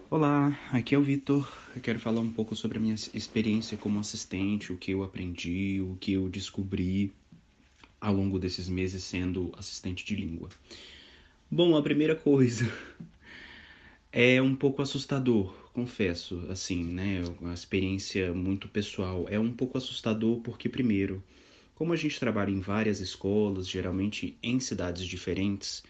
Olá, aqui é o Vitor. Eu quero falar um pouco sobre a minha experiência como assistente, o que eu aprendi, o que eu descobri ao longo desses meses sendo assistente de língua. Bom, a primeira coisa é um pouco assustador, confesso, assim, né? Uma experiência muito pessoal. É um pouco assustador porque, primeiro, como a gente trabalha em várias escolas, geralmente em cidades diferentes,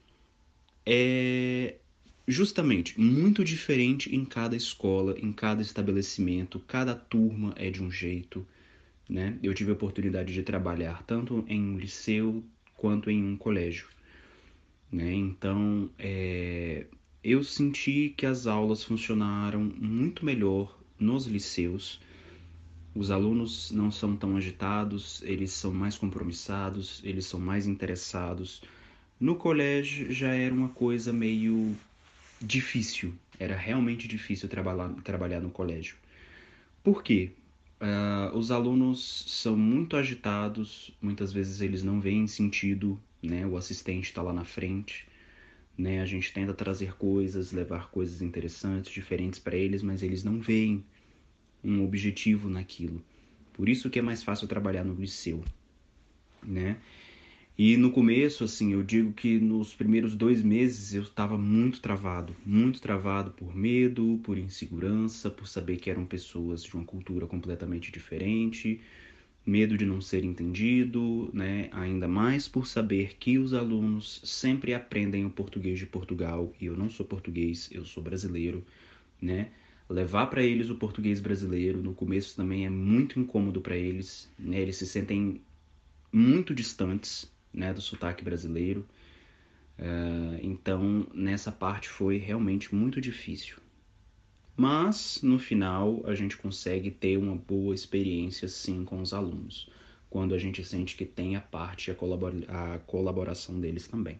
é justamente muito diferente em cada escola, em cada estabelecimento, cada turma é de um jeito, né? Eu tive a oportunidade de trabalhar tanto em um liceu quanto em um colégio, né? Então, eu senti que as aulas funcionaram muito melhor nos liceus. Os alunos não são tão agitados, eles são mais compromissados, eles são mais interessados. No colégio já era uma coisa meio difícil, era realmente difícil trabalhar no colégio. Por quê? Os alunos são muito agitados, muitas vezes eles não veem sentido, né? O assistente está lá na frente, né? A gente tenta trazer coisas, levar coisas interessantes, diferentes para eles, mas eles não veem um objetivo naquilo. Por isso que é mais fácil trabalhar no liceu, né? E no começo, assim, eu digo que nos primeiros 2 meses eu estava muito travado por medo, por insegurança, por saber que eram pessoas de uma cultura completamente diferente, medo de não ser entendido, né? Ainda mais por saber que os alunos sempre aprendem o português de Portugal e eu não sou português, eu sou brasileiro, né? Levar para eles o português brasileiro no começo também é muito incômodo para eles, né? Eles se sentem muito distantes, né, do sotaque brasileiro. Então, nessa parte foi realmente muito difícil. Mas, no final, a gente consegue ter uma boa experiência, sim, com os alunos, quando a gente sente que tem a parte, a colaboração deles também.